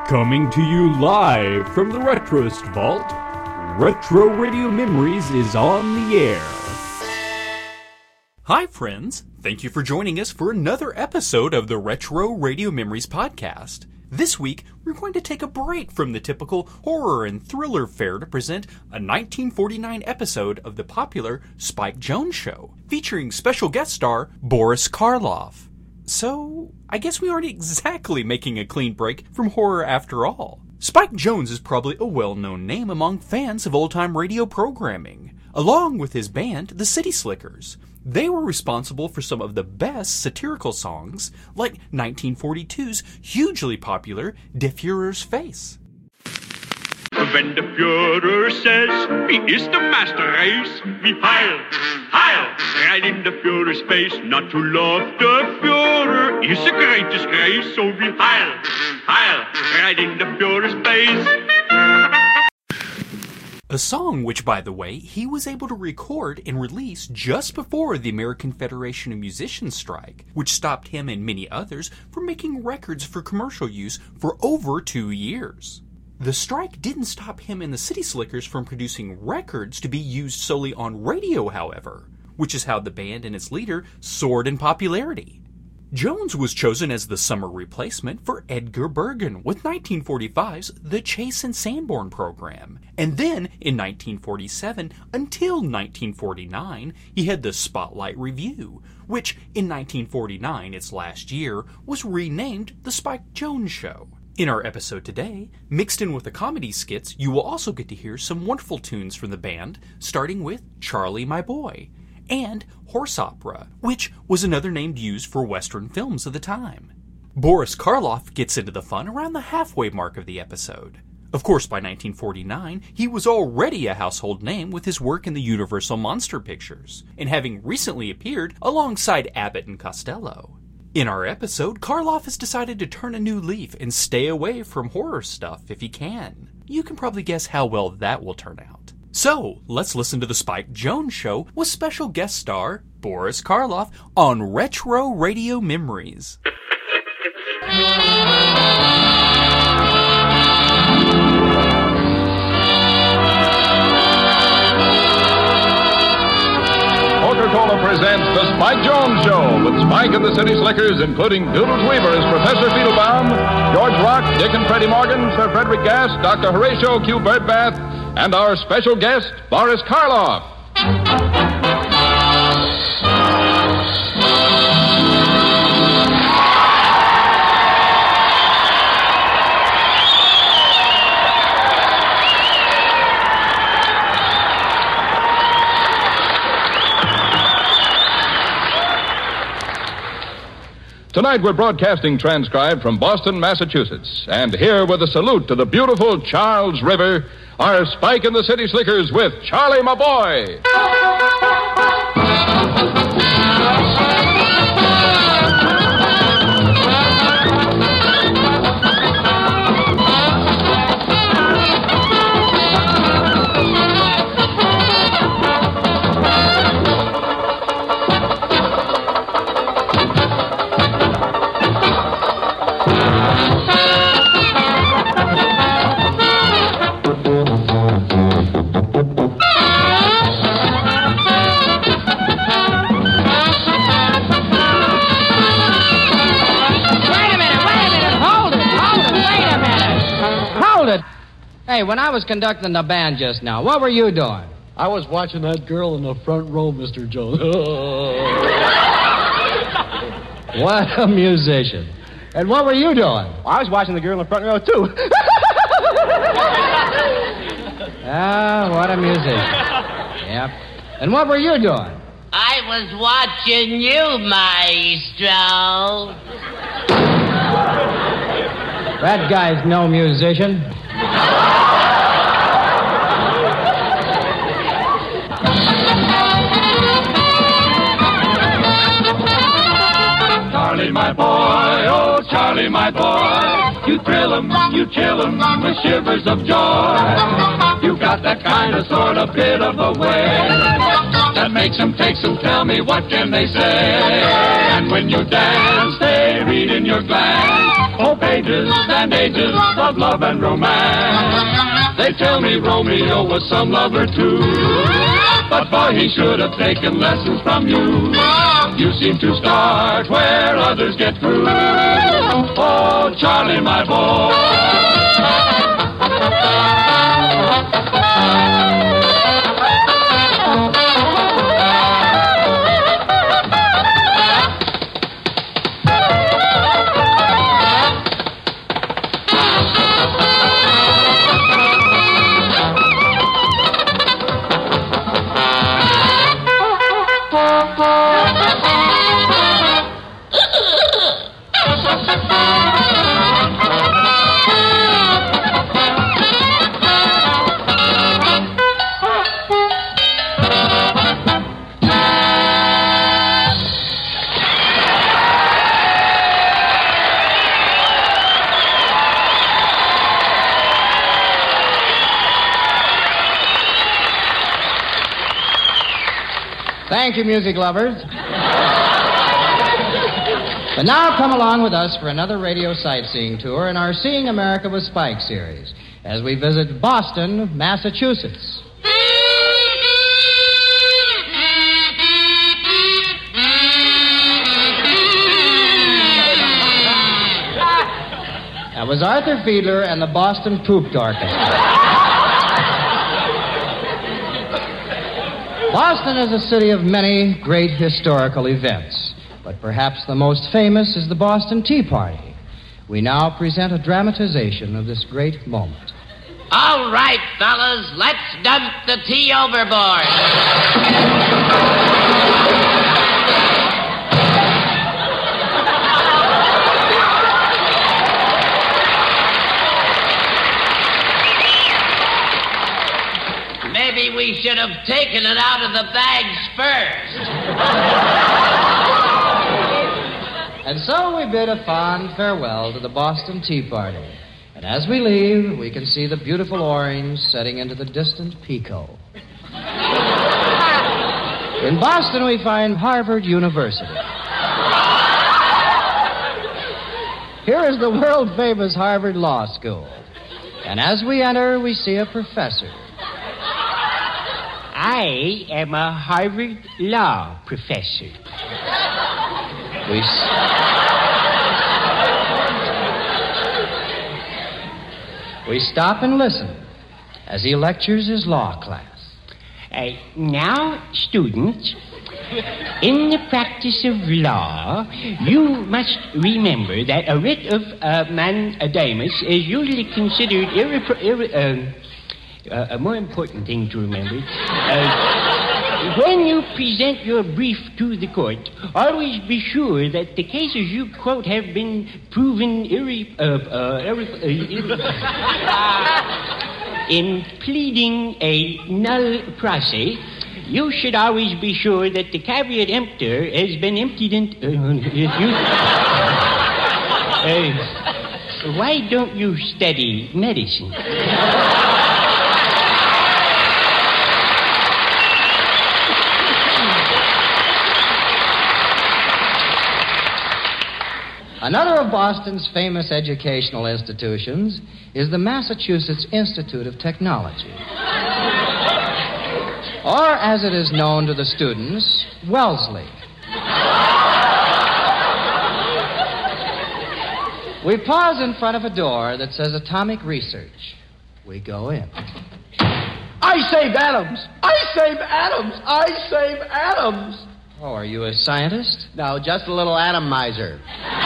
Coming to you live from the Retroist Vault, Retro Radio Memories is on the air. Hi friends, thank you for joining us for another episode of the Retro Radio Memories podcast. This week, we're going to take a break from the typical horror and thriller fare to present a 1949 episode of the popular Spike Jones Show, featuring special guest star Boris Karloff. So, I guess we aren't exactly making a clean break from horror after all. Spike Jones is probably a well-known name among fans of old-time radio programming, along with his band, the City Slickers. They were responsible for some of the best satirical songs, like 1942's hugely popular Der Führer's Face. When the Führer says he is the master race, we heil, heil, right in the Führer's face. Not to love the Führer is a great disgrace, so we heil, heil, right in the Führer's face. A song which, by the way, he was able to record and release just before the American Federation of Musicians strike, which stopped him and many others from making records for commercial use for over 2 years. The strike didn't stop him and the City Slickers from producing records to be used solely on radio, however, which is how the band and its leader soared in popularity. Jones was chosen as the summer replacement for Edgar Bergen with 1945's The Chase and Sanborn program. And then, in 1947 until 1949, he had the Spotlight Review, which, in 1949, its last year, was renamed The Spike Jones Show. In our episode today, mixed in with the comedy skits, you will also get to hear some wonderful tunes from the band, starting with Charlie My Boy, and Horse Opera, which was another name used for Western films of the time. Boris Karloff gets into the fun around the halfway mark of the episode. Of course, by 1949, he was already a household name with his work in the Universal Monster Pictures, and having recently appeared alongside Abbott and Costello. In our episode, Karloff has decided to turn a new leaf and stay away from horror stuff if he can. You can probably guess how well that will turn out. So, let's listen to the Spike Jones Show with special guest star Boris Karloff on Retro Radio Memories. Coca-Cola presents the Spike Jones Show with Spike and the City Slickers, including Doodles Weaver as Professor Fiedelbaum, George Rock, Dick and Freddie Morgan, Sir Frederick Gass, Dr. Horatio Q. Birdbath, and our special guest, Boris Karloff. Tonight we're broadcasting transcribed from Boston, Massachusetts. And here with a salute to the beautiful Charles River, are Spike and the City Slickers with Charlie My Boy. Hey, when I was conducting the band just now, what were you doing? I was watching that girl in the front row, Mr. Jones. What a musician. And what were you doing? I was watching the girl in the front row, too. Ah, what a musician. Yep. And what were you doing? I was watching you, maestro. That guy's no musician. Charlie, my boy, oh, Charlie, my boy, you thrill 'em, you chill 'em with shivers of joy. You got that kind of sort of bit of a way that makes them, takes them, tell me what can they say? And when you dance, they read in your glance, oh, pages and ages of love and romance. They tell me Romeo was some lover too, but boy, he should have taken lessons from you. You seem to start where others get through. Oh, Charlie, my boy. Thank you, music lovers. But now come along with us for another radio sightseeing tour in our Seeing America with Spike series as we visit Boston, Massachusetts. That was Arthur Fiedler and the Boston Pooped Orchestra. Boston is a city of many great historical events, but perhaps the most famous is the Boston Tea Party. We now present a dramatization of this great moment. All right, fellas, let's dump the tea overboard. Maybe we should have taken it out of the bags first. And so we bid a fond farewell to the Boston Tea Party. And as we leave, we can see the beautiful orange setting into the distant Pico. In Boston, we find Harvard University. Here is the world-famous Harvard Law School. And as we enter, we see a professor. I am a Harvard Law professor. We stop and listen as he lectures his law class. Now, students, in the practice of law, you must remember that a writ of mandamus is usually considered a more important thing to remember. When you present your brief to the court, always be sure that the cases you quote have been proven in pleading a null proce. You should always be sure that the caveat emptor has been emptied why don't you study medicine? Another of Boston's famous educational institutions is the Massachusetts Institute of Technology. Or, as it is known to the students, Wellesley. We pause in front of a door that says Atomic Research. We go in. I save atoms! I save atoms! I save atoms! Oh, are you a scientist? No, just a little atomizer.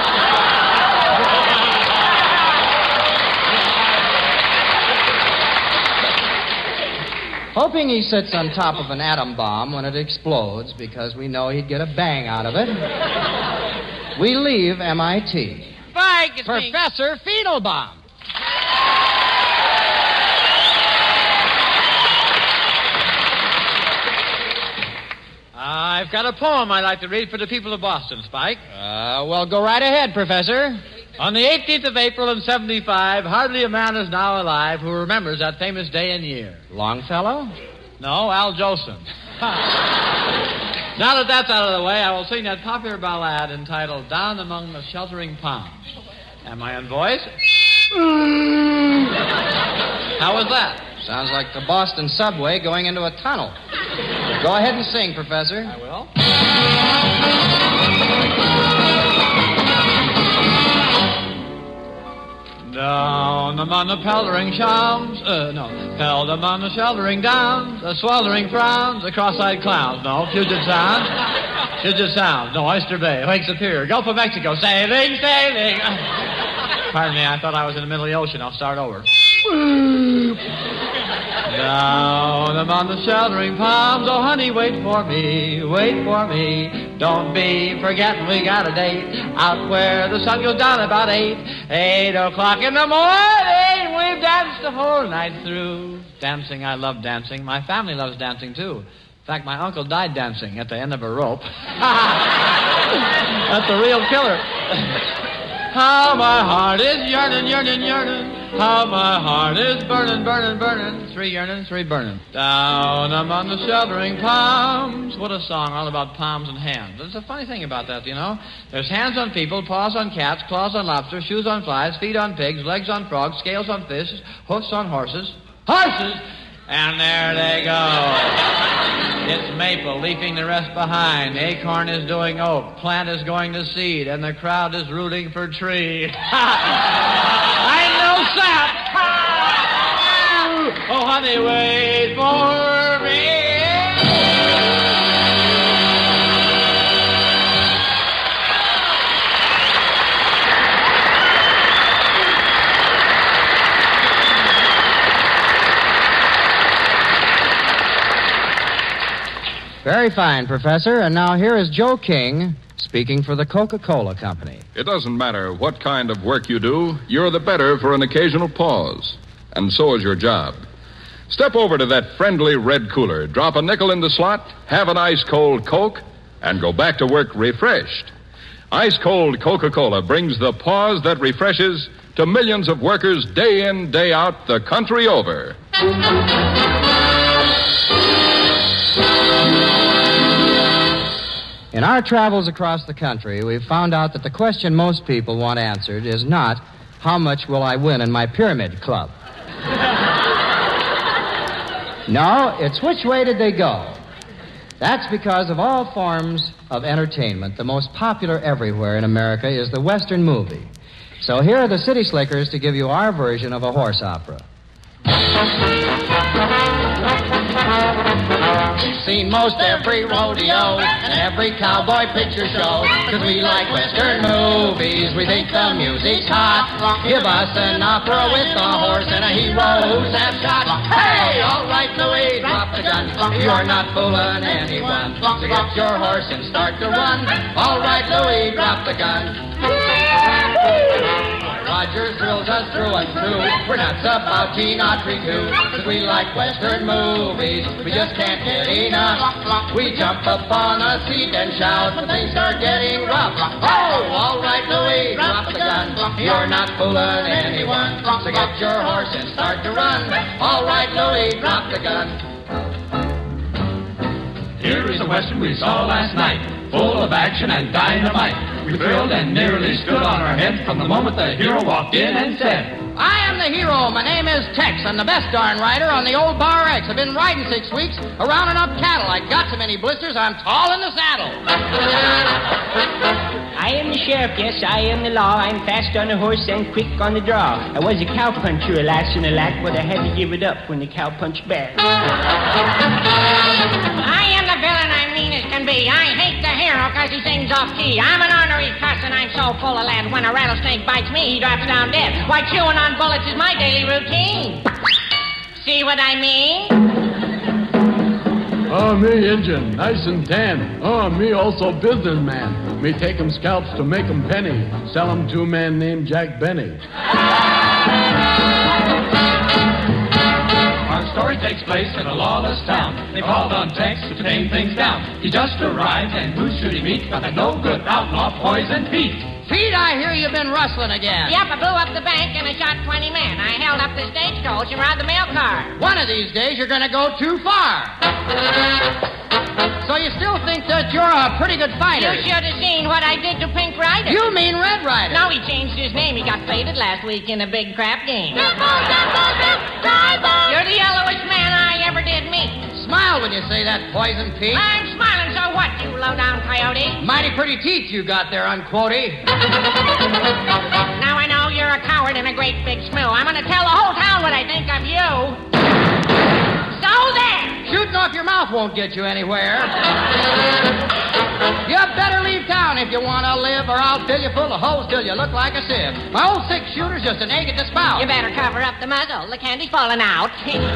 Hoping he sits on top of an atom bomb when it explodes because we know he'd get a bang out of it, we leave MIT. Professor Fiedelbaum. I've got a poem I'd like to read for the people of Boston, Spike. Well, go right ahead, Professor. On the 18th of April in 75, hardly a man is now alive who remembers that famous day and year. Longfellow? No, Al Jolson. Now that that's out of the way, I will sing that popular ballad entitled Down Among the Sheltering Palms. Am I on voice? How was that? Sounds like the Boston subway going into a tunnel. Go ahead and sing, Professor. I will. Down among the peltering shams, held among the sheltering downs, the sweltering frowns, the cross-eyed clowns. No, Puget Sound. No, Oyster Bay, Lake Superior, Gulf of Mexico, sailing. Pardon me, I thought I was in the middle of the ocean. I'll start over. Down among the sheltering palms, oh honey, wait for me. Don't be forgetting we got a date out where the sun goes down about 8 o'clock in the morning. We've danced the whole night through. Dancing, I love dancing. My family loves dancing too. In fact, my uncle died dancing at the end of a rope. That's a real killer. How my heart is yearning. How my heart is burning. 3 yearning, 3 burning. Down among the sheltering palms. What a song, all about palms and hands. There's a funny thing about that, you know. There's hands on people, paws on cats, claws on lobsters, shoes on flies, feet on pigs, legs on frogs, scales on fish, hoofs on horses. And there they go. It's maple, leaving the rest behind. Acorn is doing oak, plant is going to seed, and the crowd is rooting for tree. I know sap. Oh, honey, wait for me. Very fine, Professor. And now here is Joe King speaking for the Coca-Cola Company. It doesn't matter what kind of work you do, you're the better for an occasional pause. And so is your job. Step over to that friendly red cooler, drop a nickel in the slot, have an ice-cold Coke, and go back to work refreshed. Ice-cold Coca-Cola brings the pause that refreshes to millions of workers day in, day out, the country over. In our travels across the country, we've found out that the question most people want answered is not, how much will I win in my pyramid club? No, it's which way did they go? That's because of all forms of entertainment, the most popular everywhere in America is the Western movie. So here are the City Slickers to give you our version of a horse opera. We've seen most every rodeo and every cowboy picture show, 'cause we like Western movies, we think the music's hot. Give us an opera with a horse and a hero who's half shot. Hey, all right, Louis, drop the gun. You're not fooling anyone. So get your horse and start to run. All right, Louis, drop the gun. Roger thrills us through and through. We're nuts about Gene Autry too, 'cause we like Western movies. We just can't get enough. We jump up on a seat and shout when things start getting rough. Oh, all right, Louis, drop the gun. You're not fooling anyone. So get your horse and start to run. All right, Louis, drop the gun. Here is a Western we saw last night, full of action and dynamite. We thrilled and nearly stood on our heads from the moment the hero walked in and said, I am the hero. My name is Tex. I'm the best darn rider on the old Bar X. I've been riding 6 weeks, rounding up cattle. I got so many blisters, I'm tall in the saddle. I am the sheriff, yes, I am the law. I'm fast on the horse and quick on the draw. I was a cowpuncher, alas and alack, but I had to give it up when the cow punched back. I am the villain, I'm mean as can be. I hate the hero because he sings off key. I'm an ornery cuss and I'm so full of lead. When a rattlesnake bites me, he drops down dead. Why, chewing on bullets is my daily routine. See what I mean? Oh, me Injun, nice and tan. Oh, me also businessman. Me take 'em scalps to make 'em penny. Sell 'em to a man named Jack Benny. Our story takes place in a lawless town. They called on Tex to tame things down. He just arrived, and who should he meet but the no-good outlaw Poison Pete. Pete, I hear you've been rustling again. Yep, I blew up the bank and I shot 20 men. I held up the stagecoach and robbed the mail car. One of these days, you're going to go too far. So you still think that you're a pretty good fighter? You should have seen what I did to Pink Rider. You mean Red Rider? No, he changed his name. He got faded last week in a big crap game. You're You're the yellowest man I ever did meet. Smile when you say that, Poison Pete. I'm smiling, so what, you low-down coyote? Mighty pretty teeth you got there, Unquotey. Now I know you're a coward and a great big smoo. I'm going to tell the whole town what I think of you. So there! Shooting off your mouth won't get you anywhere. You better leave town if you want to live, or I'll fill you full of holes till you look like a sieve. My old six-shooter's just an egg at the spout. You better cover up the muzzle. The candy's falling out.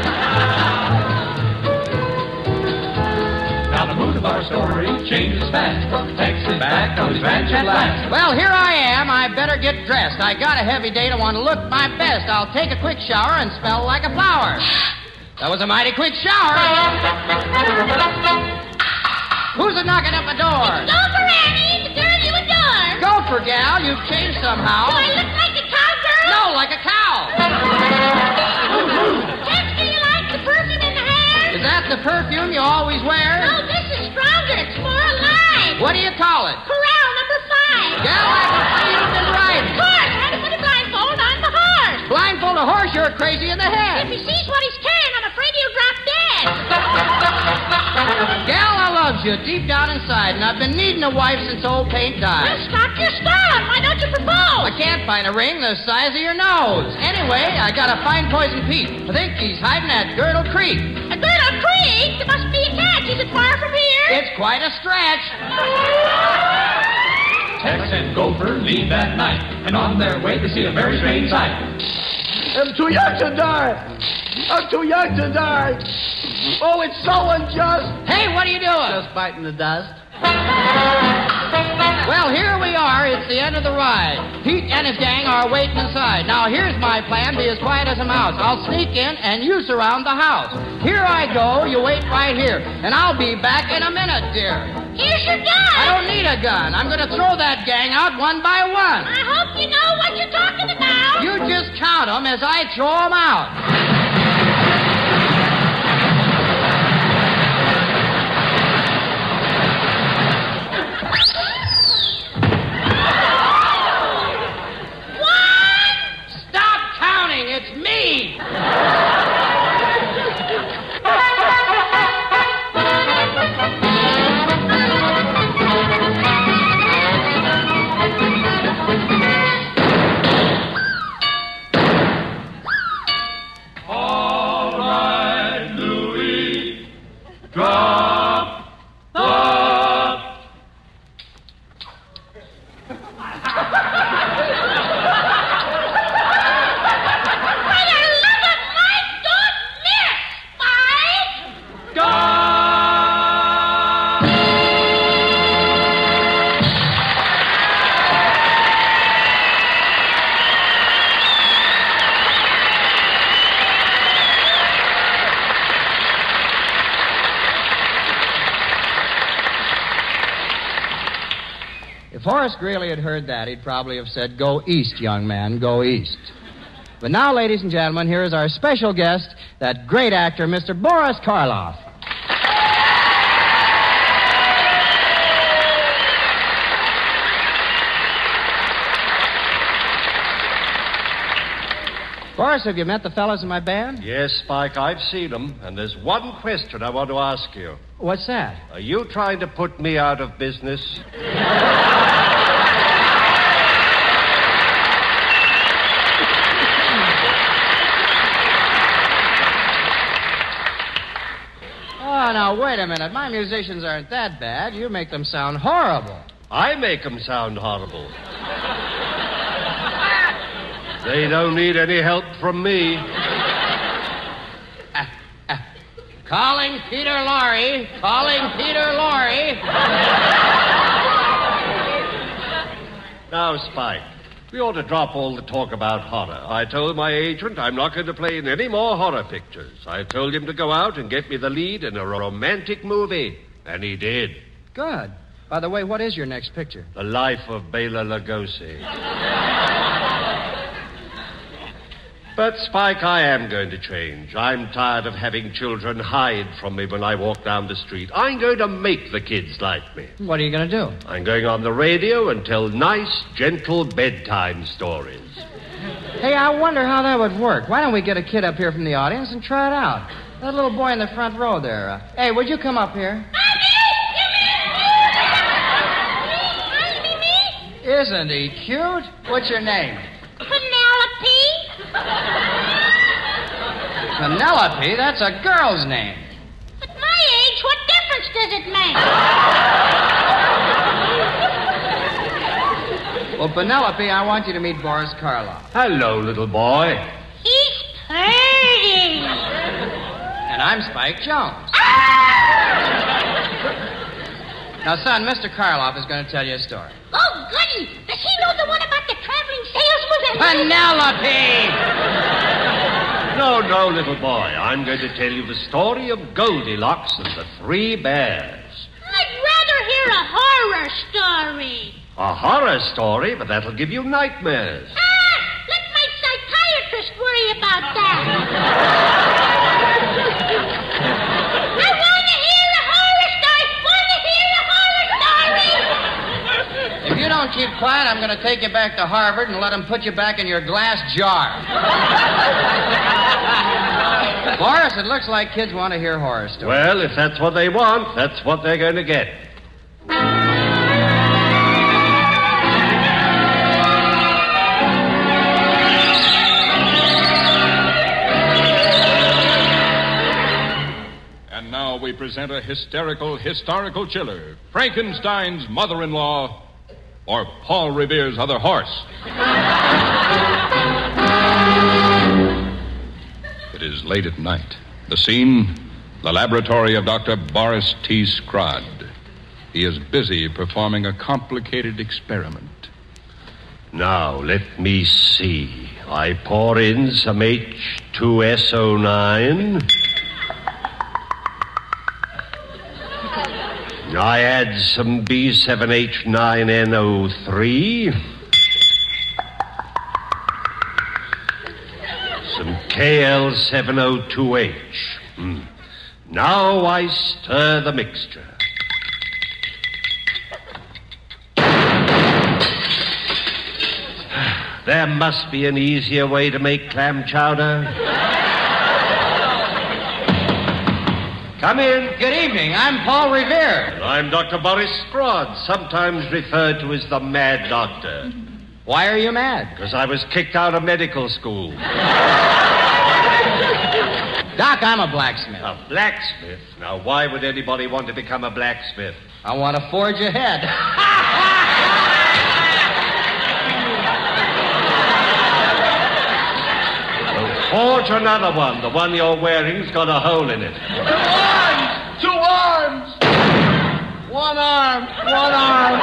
Now the mood of our story changes fast. Brooke takes it back on his ranch at last. Well, here I am. I better get dressed. I got a heavy date. I want to look my best. I'll take a quick shower and smell like a flower. That was a mighty quick shower. Who's a knocking at my door? Gopher Annie, the girl you adore. Gopher gal, you've changed somehow. Do I look like a cowgirl? No, like a cow. Tex, do you like the perfume in the hair? Is that the perfume you always wear? No, this is stronger. It's more alive. What do you call it? Corral number 5. Gal, I can see you've been right. Of course, I had to put a blindfold on the horse. Blindfold a horse, you're crazy in the head. If he sees what he's carrying, I'm afraid he'll drop dead. Gal, I loves you deep down inside, and I've been needing a wife since old Paint died. Well, stop your stalling. Why don't you propose? I can't find a ring the size of your nose. Anyway, I gotta find Poison Pete. I think he's hiding at Girdle Creek. At Girdle Creek? There must be a catch. Is it far from here? It's quite a stretch. Tex and Gopher leave that night, and on their way they see a very strange sight. I'm too young to die. I'm too young to die. Oh, it's so unjust. Hey, what are you doing? Just biting the dust. Well, here we are. It's the end of the ride. Pete and his gang are waiting inside. Now, here's my plan. Be as quiet as a mouse. I'll sneak in and you surround the house. Here I go. You wait right here. And I'll be back in a minute, dear. Here's your gun. I don't need a gun. I'm going to throw that gang out one by one. I hope you know what you're talking about. You just count them as I throw them out. It's me! All right, Louis, drop the... If Horace Greeley had heard that, he'd probably have said, "Go east, young man, go east." But now, ladies and gentlemen, here is our special guest, that great actor, Mr. Boris Karloff. Boris, have you met the fellows in my band? Yes, Spike, I've seen them, and there's one question I want to ask you. What's that? Are you trying to put me out of business? Oh, now, wait a minute. My musicians aren't that bad. You make them sound horrible. I make them sound horrible. They don't need any help from me. Calling Peter Lorre. Calling Peter Lorre. Now, Spike, we ought to drop all the talk about horror. I told my agent I'm not going to play in any more horror pictures. I told him to go out and get me the lead in a romantic movie, and he did. Good. By the way, what is your next picture? The Life of Bela Lugosi. But, Spike, I am going to change. I'm tired of having children hide from me when I walk down the street. I'm going to make the kids like me. What are you going to do? I'm going on the radio and tell nice, gentle bedtime stories. Hey, I wonder how that would work. Why don't we get a kid up here from the audience and try it out? That little boy in the front row there. Hey, would you come up here? Isn't he cute? What's your name? Penelope. Penelope? That's a girl's name. At my age, what difference does it make? Well, Penelope, I want you to meet Boris Karloff. Hello, little boy. He's pretty. And I'm Spike Jones. Now, son, Mr. Karloff is going to tell you a story. Oh, goody. Does he know the one about the traveling salesman? Penelope! No, little boy. I'm going to tell you the story of Goldilocks and the Three Bears. I'd rather hear a horror story. A horror story? But that'll give you nightmares. Let my psychiatrist worry about that. I want to hear a horror story. If you don't keep quiet, I'm going to take you back to Harvard and let them put you back in your glass jar. Boris, it looks like kids want to hear horror stories. Well, if that's what they want, that's what they're going to get. And now we present a historical chiller, Frankenstein's mother-in-law, or Paul Revere's other horse. It is late at night. The scene, the laboratory of Dr. Boris T. Scrod. He is busy performing a complicated experiment. Now, let me see. I pour in some H2SO9. I add some B7H9NO3. Some KL7O2H. Now I stir the mixture. There must be an easier way to make clam chowder. Come in. Good evening. I'm Paul Revere. And I'm Dr. Boris Scrod, sometimes referred to as the Mad Doctor. Why are you mad? Because I was kicked out of medical school. Doc, I'm a blacksmith. A blacksmith? Now, why would anybody want to become a blacksmith? I want to forge ahead. Forge another one. The one you're wearing's got a hole in it. 2 arms! 1 arm! 1 arm!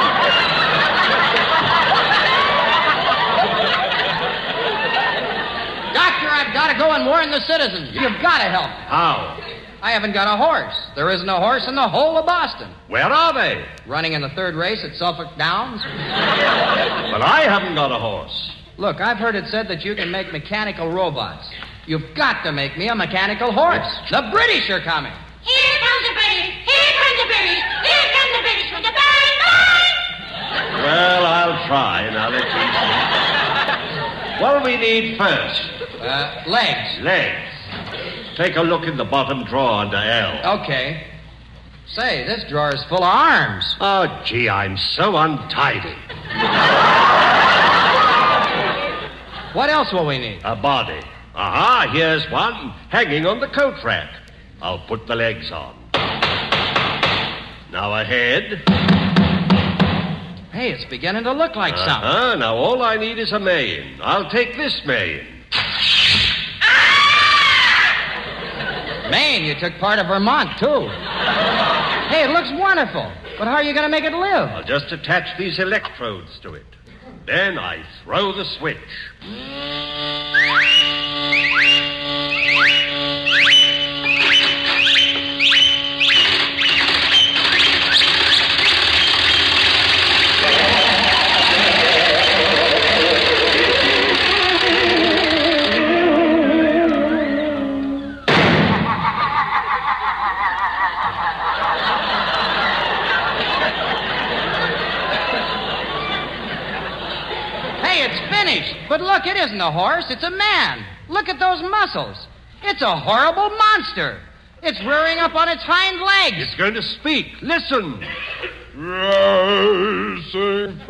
Doctor, I've got to go and warn the citizens. You've got to help me. How? I haven't got a horse. There isn't a horse in the whole of Boston. Where are they? Running in the 3rd race at Suffolk Downs. But I haven't got a horse. Look, I've heard it said that you can make mechanical robots. You've got to make me a mechanical horse. The British are coming. Here comes the British. Here comes the British. Here come the British with the bang, bang. Well, I'll try, and I'll let you see. What do we need first? Legs. Legs. Take a look in the bottom drawer under L. Okay. Say, this drawer is full of arms. Oh, gee, I'm so untidy. What else will we need? A body. Aha, here's one hanging on the coat rack. I'll put the legs on. Now a head. Hey, it's beginning to look like something. Now all I need is a mane. I'll take this mane. Maine, you took part of Vermont, too. Hey, it looks wonderful. But how are you going to make it live? I'll just attach these electrodes to it. Then I throw the switch. But look, it isn't a horse, it's a man. Look at those muscles. It's a horrible monster. It's rearing up on its hind legs. It's going to speak. Listen. Rising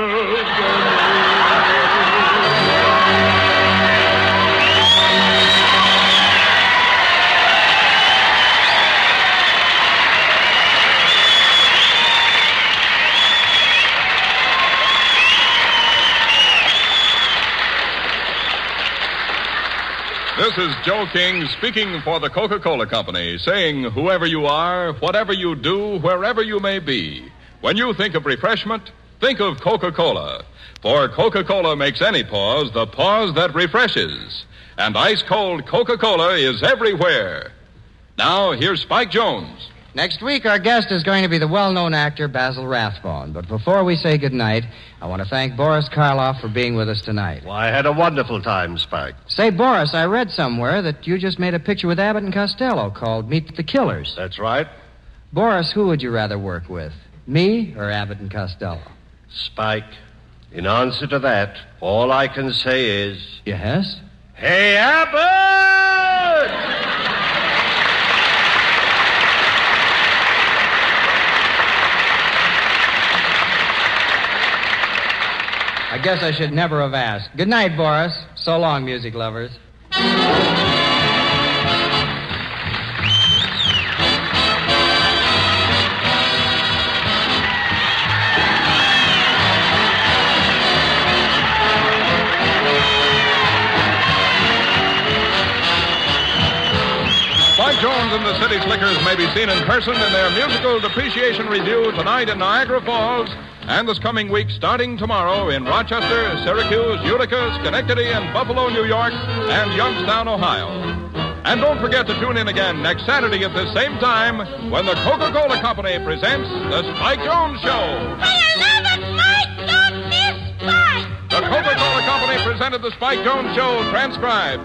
This is Joe King speaking for the Coca-Cola Company, saying whoever you are, whatever you do, wherever you may be, when you think of refreshment, think of Coca-Cola. For Coca-Cola makes any pause the pause that refreshes. And ice-cold Coca-Cola is everywhere. Now, here's Spike Jones. Next week, our guest is going to be the well-known actor Basil Rathbone. But before we say goodnight, I want to thank Boris Karloff for being with us tonight. Well, I had a wonderful time, Spike. Say, Boris, I read somewhere that you just made a picture with Abbott and Costello called Meet the Killers. That's right. Boris, who would you rather work with, me or Abbott and Costello? Spike, in answer to that, all I can say is... Yes? Hey, Abbott! I guess I should never have asked. Good night, Boris. So long, music lovers. Spike Jones and the City Slickers may be seen in person in their musical depreciation review tonight in Niagara Falls, and this coming week starting tomorrow in Rochester, Syracuse, Utica, Schenectady, and Buffalo, New York, and Youngstown, Ohio. And don't forget to tune in again next Saturday at this same time when the Coca-Cola Company presents The Spike Jones Show. I love it, Spike! Don't miss Spike! The Coca-Cola Company presented The Spike Jones Show, transcribed.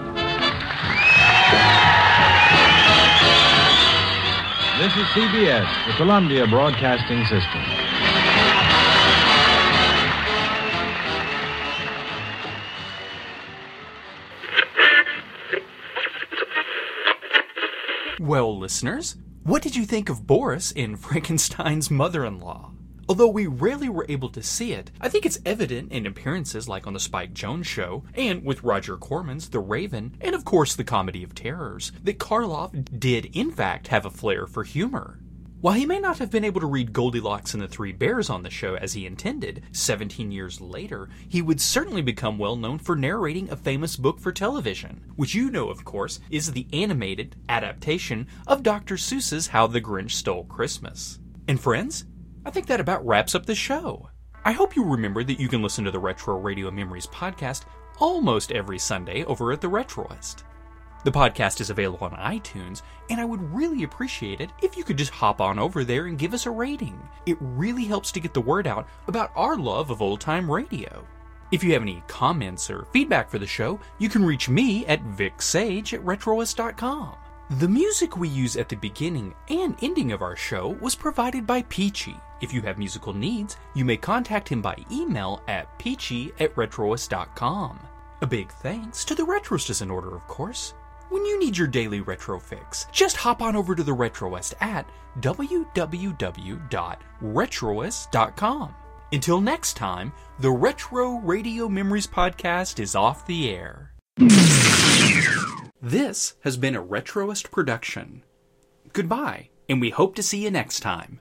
This is CBS, the Columbia Broadcasting System. Well, listeners, what did you think of Boris in Frankenstein's Mother-in-Law? Although we rarely were able to see it, I think it's evident in appearances like on The Spike Jones Show, and with Roger Corman's The Raven, and of course The Comedy of Terrors, that Karloff did in fact have a flair for humor. While he may not have been able to read Goldilocks and the Three Bears on the show as he intended, 17 years later, he would certainly become well known for narrating a famous book for television, which you know, of course, is the animated adaptation of Dr. Seuss's How the Grinch Stole Christmas. And friends, I think that about wraps up the show. I hope you remember that you can listen to the Retro Radio Memories podcast almost every Sunday over at the Retroist. The podcast is available on iTunes, and I would really appreciate it if you could just hop on over there and give us a rating. It really helps to get the word out about our love of old-time radio. If you have any comments or feedback for the show, you can reach me at VicSage@Retroist.com. The music we use at the beginning and ending of our show was provided by Peachy. If you have musical needs, you may contact him by email at peachy@Retroist.com. A big thanks to the Retroist is in order, of course. When you need your daily retro fix, just hop on over to the Retroist at www.retroist.com. Until next time, the Retro Radio Memories podcast is off the air. This has been a Retroist production. Goodbye, and we hope to see you next time.